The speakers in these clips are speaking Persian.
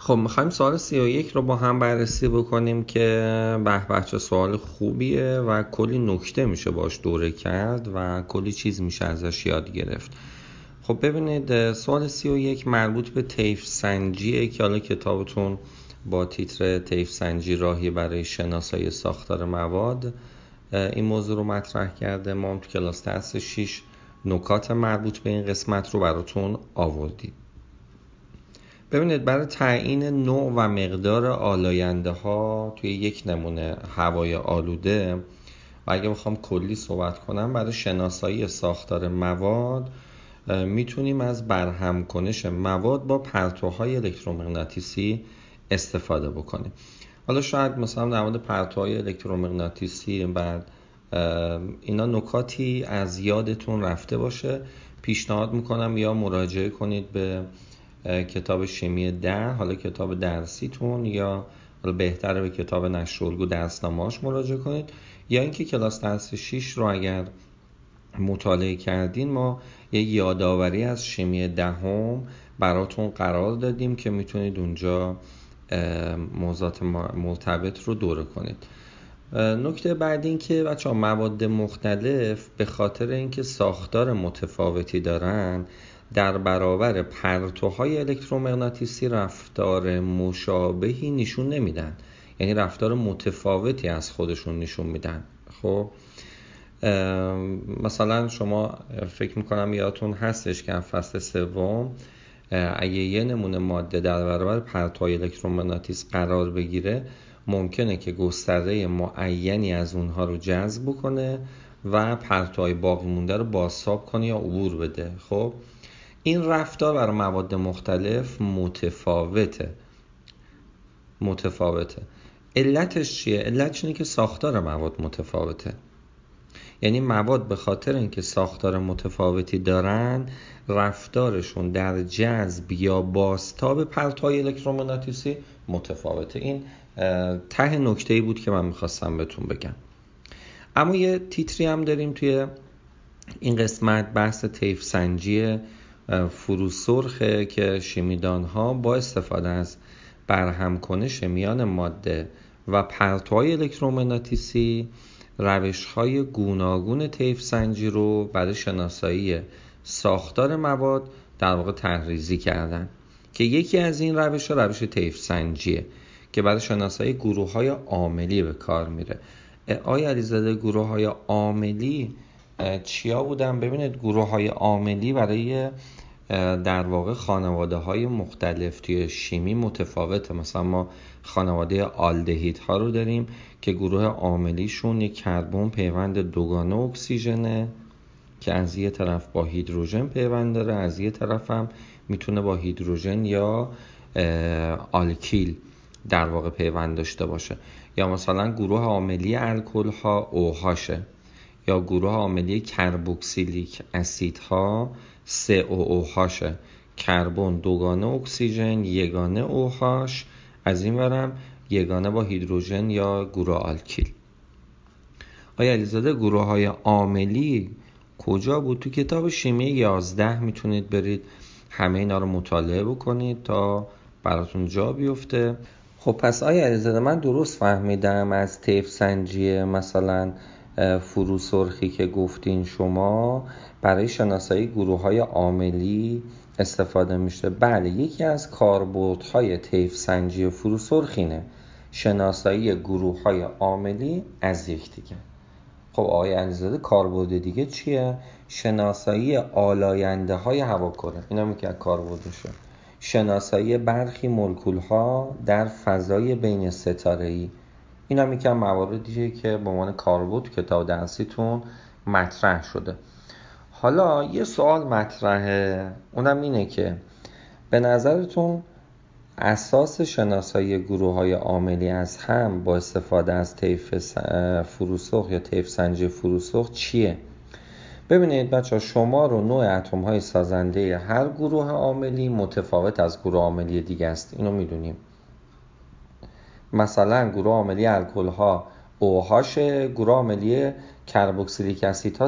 خب میخوایم سوال 31 رو با هم بررسی بکنیم که به چه سوال خوبیه و کلی نکته میشه باش دوره کرد و کلی چیز میشه ازش یاد گرفت. خب ببینید، سوال 31 مربوط به طیف سنجیه که حالا کتابتون با تیتر طیف سنجی راهی برای شناسایی ساختار مواد این موضوع رو مطرح کرده. ما تو کلاس درس 6 نکات مربوط به این قسمت رو براتون آوردیم. ببینید، برای تعیین نوع و مقدار آلاینده ها توی یک نمونه هوای آلوده و اگه بخوام کلی صحبت کنم برای شناسایی ساختار مواد میتونیم از برهم کنش مواد با پرتوهای الکترومغناطیسی استفاده بکنیم. حالا شاید مثلا در مورد پرتوهای الکترومغناطیسی بعد اینا نکاتی از یادتون رفته باشه، پیشنهاد میکنم یا مراجعه کنید به کتاب شیمی 10، حالا کتاب درسیتون، یا حالا بهتره به کتاب نشرالگو درسنامه‌اش مراجعه کنید، یا اینکه کلاس درس 6 رو اگر مطالعه کردین ما یه یادآوری از شیمی 10 براتون قرار دادیم که میتونید اونجا موضوعات مرتبط رو دوره کنید. نکته بعد این که بچه‌ها مواد مختلف به خاطر اینکه ساختار متفاوتی دارن در برابر پرتوهای الکترومغناطیسی رفتار مشابهی نشون نمیدن، یعنی رفتار متفاوتی از خودشون نشون میدن. خب مثلا شما فکر میکنم یادتون هستش که فصل 3 اگه یه نمونه ماده در برابر پرتوهای الکترومغناطیس قرار بگیره ممکنه که گستره معینی از اونها رو جذب کنه و پرتوهای باقی مونده رو بازتاب کنه یا عبور بده. خب این رفتار برای مواد مختلف متفاوته. علتش چیه؟ علتش اینه که ساختار مواد متفاوته. یعنی مواد به خاطر اینکه ساختار متفاوتی دارن رفتارشون در جذب یا بازتاب پرتوهای الکترومغناطیسی متفاوته. این ته نکته‌ای بود که من میخواستم بهتون بگم. اما یه تیتری هم داریم توی این قسمت، بحث طیف سنجی فروسرخه که شیمیدان ها با استفاده از برهم کنش میان ماده و پرتوهای الکترومغناطیسی روش‌های گوناگون طیف سنجی رو برای شناسایی ساختار مواد در واقع طرح‌ریزی کردن که یکی از این روش‌ها روش طیف سنجیه که برای شناسایی گروه‌های عاملی به کار میره. آقای علیزاده، گروه‌های عاملی چیا بودن؟ ببینید، گروه‌های عاملی برای در واقع خانواده‌های مختلف توی شیمی متفاوته. مثلا ما خانواده آلدهیدها رو داریم که گروه عاملیشون یک کربن پیوند دوگانه اکسیژنه که از یه طرف با هیدروژن پیوند داره، از یه طرف هم میتونه با هیدروژن یا آلکیل در واقع پیوند داشته باشه. یا مثلا گروه عاملی الکل‌ها OH یا گروه عاملی کربوکسیلیک اسیدها COOH، کربن دوگانه اکسیژن یگانه OH، از این ورم یگانه با هیدروژن یا گروه آلکیل. آیا علیزاده گروه های عاملی کجا بود؟ تو کتاب شیمی 11 میتونید برید همه اینا رو مطالعه بکنید تا براتون جا بیفته. خب پس آیا علیزاده من درست فهمیدم از طیف سنجی مثلا فروسرخی که گفتین شما برای شناسایی گروه‌های عاملی استفاده میشه؟ بله، یکی از کاربردهای طیف سنجی فروسرخینه شناسایی گروه‌های عاملی از یکدیگر. خب آقای علیزاده کاربرد دیگه چیه؟ شناسایی آلاینده‌های هواکره. اینا میگه کاربردشه. شناسایی برخی مولکول‌ها در فضای بین ستاره‌ای. اینا میگه مواردیه که به عنوان کاربرد کتاب درسیتون مطرح شده. حالا یه سوال مطرحه، اونم اینه که به نظرتون اساس شناسایی گروه‌های عاملی از هم با استفاده از طیف فروسرخ یا طیف سنجی فروسرخ چیه؟ ببینید بچه‌ها، شمار و نوع اتم‌های سازنده هر گروه عاملی متفاوت از گروه عاملی دیگه است. اینو میدونیم. مثلا گروه عاملی الکل‌ها OH، گروه عاملی کربوکسیلیک اسیدها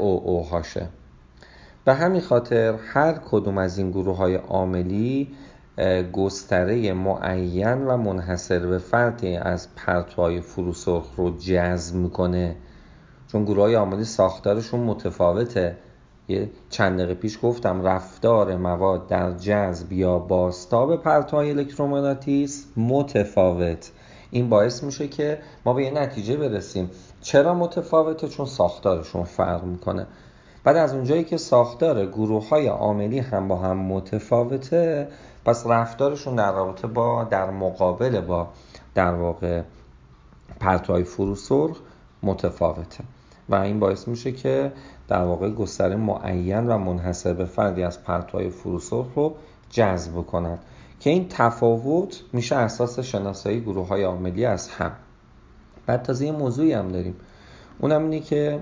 COOH. به همین خاطر هر کدوم از این گروه‌های عاملی گستره معین و منحصر به فردی از پرتوهای فروسرخ رو جذب میکنه، چون گروهای عاملی ساختارشون متفاوته. یه چند دقیقه پیش گفتم رفتار مواد در جذب یا بازتاب پرتوهای الکترومغناطیس متفاوت. این باعث میشه که ما به یه نتیجه برسیم. چرا متفاوته؟ چون ساختارشون فرق میکنه. بعد از اونجایی که ساختار گروه‌های عاملی هم با هم متفاوته، پس رفتارشون در رابطه با در مقابل با در واقع پرتوهای فروسرخ متفاوته و این باعث میشه که در واقع گستره معین و منحصر به فردی از پرتوهای فروسرخ رو جذب کنند که این تفاوت میشه اساس شناسایی گروه‌های عاملی از هم. بعد تازه یه موضوعی هم داریم، اونم اینه که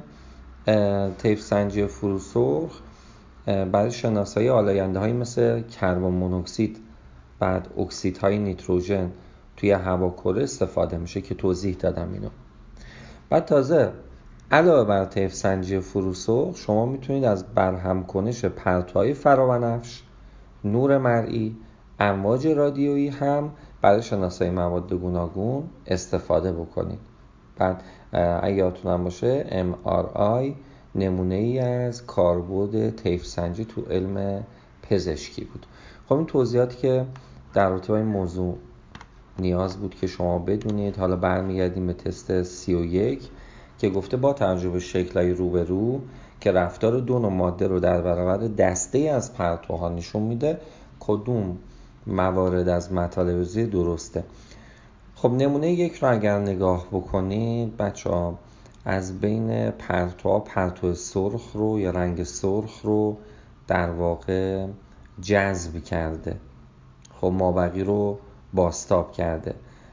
طیف سنجی فروسرخ برای شناسایی آلاینده‌هایی مثل کربن مونوکسید، بعد اکسیدهای نیتروژن توی هواکره استفاده میشه که توضیح دادم اینو. بعد تازه علاوه بر طیف سنجی فروسرخ شما میتونید از برهم کنش پرتوهای فرابنفش، نور مرئی، امواج رادیویی هم برای شناسایی مواد گوناگون استفاده بکنید. بعد اگه یادتونم باشه MRI نمونه ای از کاربرد طیف سنجی تو علم پزشکی بود. خب این توضیحاتی که در رابطه با این موضوع نیاز بود که شما بدونید. حالا برمیگردیم به تست 31 که گفته با توجه به شکل‌های روبرو که رفتار دو نوع ماده رو در برابر دسته از پرتوها نشون میده، کدوم موارد از مطالب زیر درسته. خب نمونه یک رو اگر نگاه بکنید بچه‌ها، از بین پرتوها پرتو سرخ رو یا رنگ سرخ رو در واقع جذب کرده، خب مابقی رو بازتاب کرده.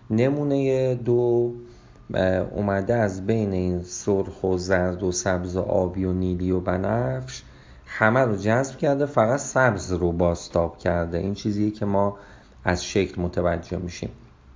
نمونه دو اومده از بین این سرخ و زرد و سبز و آبی و نیلی و بنفش همه رو جذب کرده، فقط سبز رو بازتاب کرده. این چیزیه که ما از شکل متوجه میشیم.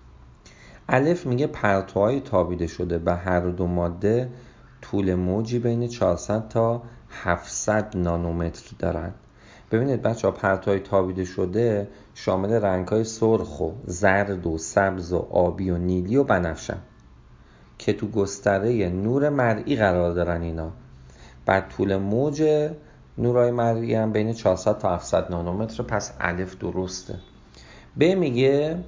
الف میگه پرتوهای تابیده شده به هر دو ماده طول موجی بین 400 تا 700 نانومتر دارن. ببینید بچه ها، پرتوهای تابیده شده شامل رنگ‌های سرخ و زرد و سبز و آبی و نیلی و بنفشن که تو گستره نور مرئی قرار دارن اینا. بعد طول موج نورای مرئی هم بین 400 تا 700 نانومتر. پس الف درسته. ب میگه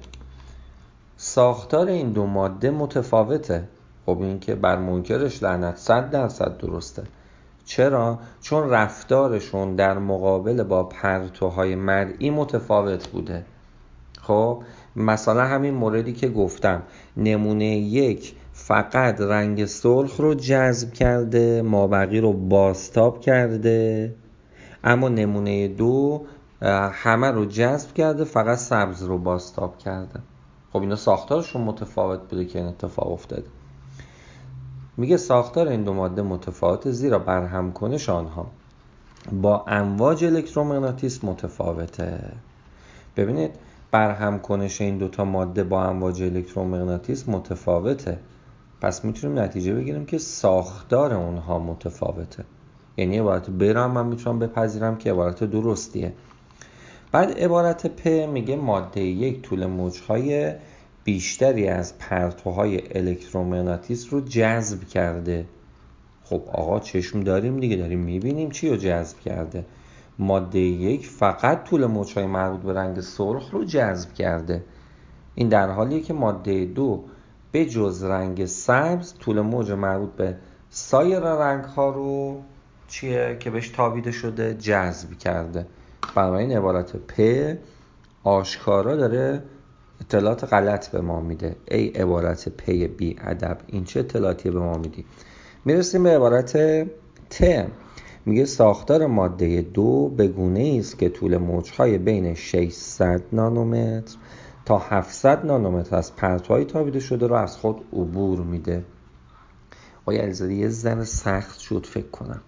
ساختار این دو ماده متفاوته. خب این که بر منکرش لعنت، 100% درسته. چرا؟ چون رفتارشون در مقابل با پرتوهای مرئی متفاوت بوده. خب مثلا همین موردی که گفتم، نمونه یک فقط رنگ سرخ رو جذب کرده، مابقی رو بازتاب کرده، اما نمونه دو همه رو جذب کرده، فقط سبز رو بازتاب کرده. خب اینا ساختارشون متفاوت بوده که این اتفاق افتاده. میگه ساختار این دو ماده متفاوته زیرا برهم کنش آنها با امواج الکترومغناطیس متفاوته. ببینید برهم کنش این دوتا ماده با امواج الکترومغناطیس متفاوته، پس میتونیم نتیجه بگیریم که ساختار اونها متفاوته. یعنی عبارت ب رو من میتونم بپذیرم که عبارت درستیه. بعد عبارت پ میگه ماده یک طول موجهای بیشتری از پرتوهای الکترومغناطیس رو جذب کرده. خب آقا چشم داریم دیگه، داریم میبینیم چی رو جذب کرده. ماده یک فقط طول موجهای مربوط به رنگ سرخ رو جذب کرده. این در حالیه که ماده دو به جز رنگ سبز طول موج مربوط به سایر رنگ ها رو چیه که بهش تابیده شده جذب کرده. بنابراین عبارت پ آشکارا داره اطلاعات غلط به ما میده. ای عبارت پ بی ادب، این چه اطلاعاتی به ما میدی؟ میرسیم به عبارت ت. میگه ساختار ماده دو به گونه است که طول موجهای بین 600 نانومتر تا 700 نانومتر از پرتوهای تابیده شده رو از خود عبور میده. آقای علیزاده یه ذره سخت شد فکر کنم.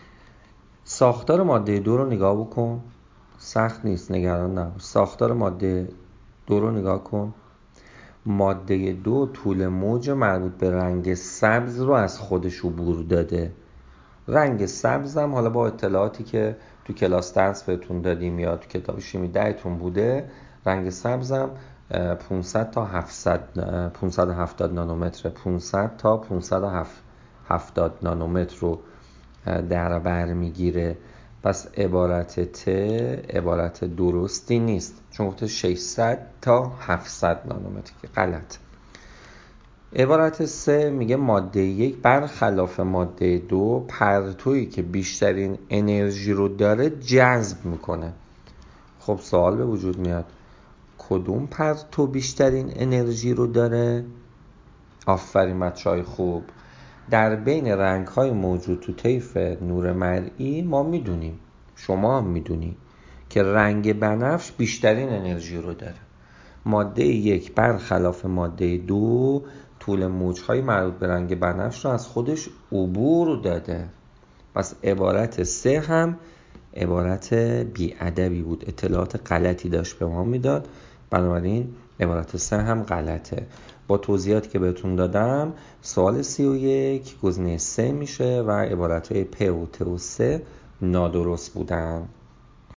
ساختار ماده دو رو نگاه بکن، سخت نیست، نگران نباش. ساختار ماده دو رو نگاه کن. ماده دو طول موج مربوط به رنگ سبز رو از خودش عبور داده. رنگ سبز هم حالا با اطلاعاتی که تو کلاس درس بهتون دادیم یا تو کتاب شیمی 10 بوده، رنگ سبزم 500 تا 570 نانومتر، 500 تا 570 نانومتر رو در بر میگیره. پس عبارت ت عبارت درستی نیست، چون گفته 600 تا 700 نانومتر که غلط. عبارت 3 میگه ماده 1 برخلاف ماده 2 پرتویی که بیشترین انرژی رو داره جذب میکنه. خب سوال به وجود میاد کدوم پرتو بیشترین انرژی رو داره؟ آفرین بچه‌های خوب. در بین رنگ‌های موجود تو طیف نور مرئی ما میدونیم، شما هم میدونی که رنگ بنفش بیشترین انرژی رو داره. ماده 1 برخلاف ماده 2 طول موج‌های مربوط به رنگ بنفش رو از خودش عبور داده. پس عبارت 3 هم عبارت بی‌ادبی بود، اطلاعات غلطی داشت به ما میداد، بنابراین عبارت 3 هم غلطه. با توضیحاتی که بهتون دادم سوال 31 گزینه 3 میشه و عبارت‌های پ و ت و 3 نادرست بودن.